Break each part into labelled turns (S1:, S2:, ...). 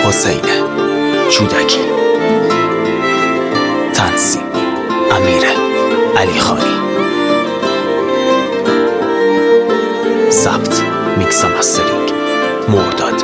S1: حسین جودکی، تنظیم امیر علیخانی، ضبط میکس و مسترینگ مرداد.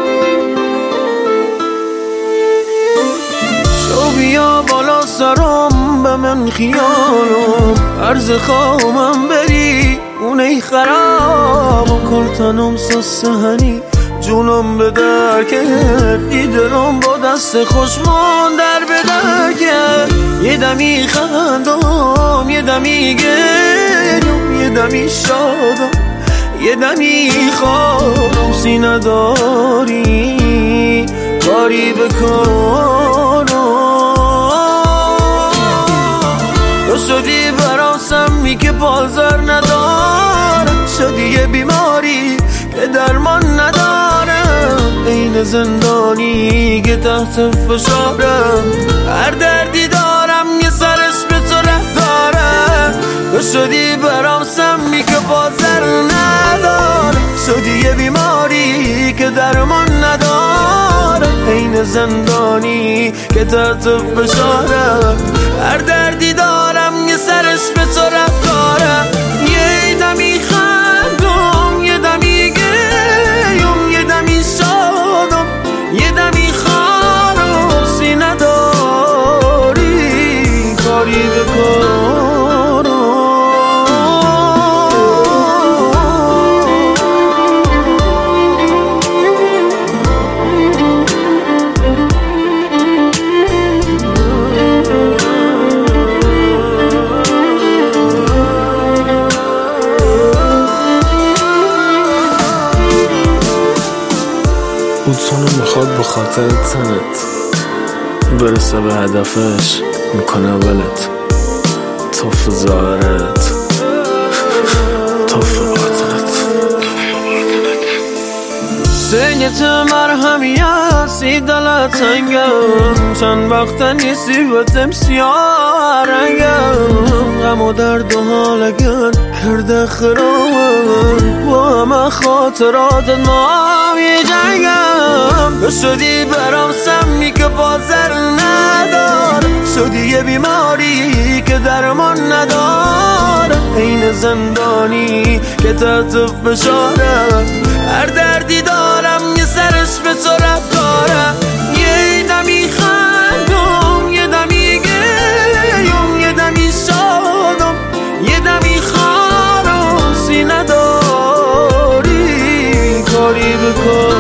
S2: شو بیا بالا سرم به من خیالم، عرض خواهم بری اونه خراب کل تنم سستهنی جونم به در کرد، ای دلم با دست خوشمان در به در کرد. یه دمی خندم یه دمی گریم، یه دمی شادم یه دمی خوابم، سینه داری کاری بکنم. تو شدی برام سمی که بازار ندارم، شدی یه بیماری که درمان ندارم، این زندانی که تحت فشارم، هر دردی دارم یه سرش به تو ره دارم. تو شدی برام سمی که بازار ندارم، شدی یه بیماری که درمان ندارم، این زندانی که تحت فشارم، هر دردی دارم یه سرش به تو ره دارم. یه دمی خندم یه دمی گریم، یه دمی شادم یه دمی خارم، سینه داری کاری بکنم.
S3: بوتونه میخواد به خاطر تنت برسه به هدفش، میکنه ولت توف ظاهرت توف باطنت.
S2: سنگت مرهمی هستی دلت تنگم، چند وقتا نیستی و تمسیار رنگم، غم و درد و حالگن کرده خرامم، با همه خاطرات ما یه جنگم. تو شدی برام سمی که بازر ندارم، شدی یه بیماری که درمان ندارم، این زندانی که تحت فشارم، هر دردی دارم یه سرش به تو ره دارم. یه دمی خندم یه دمی گریم، یه دمی شادم یه دمی خارم، سینه داری کاری بکن.